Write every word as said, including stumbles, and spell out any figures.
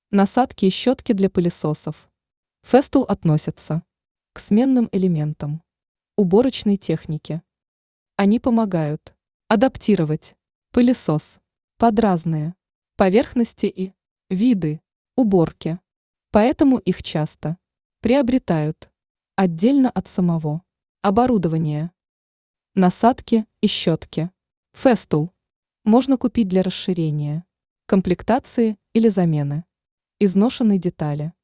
Насадки и щетки для пылесосов. Festool относятся к сменным элементам уборочной техники. Они помогают адаптировать пылесос под разные поверхности и виды уборки, поэтому их часто приобретают отдельно от самого оборудования. Насадки и щетки. Festool можно купить для расширения, комплектации или замены изношенной детали.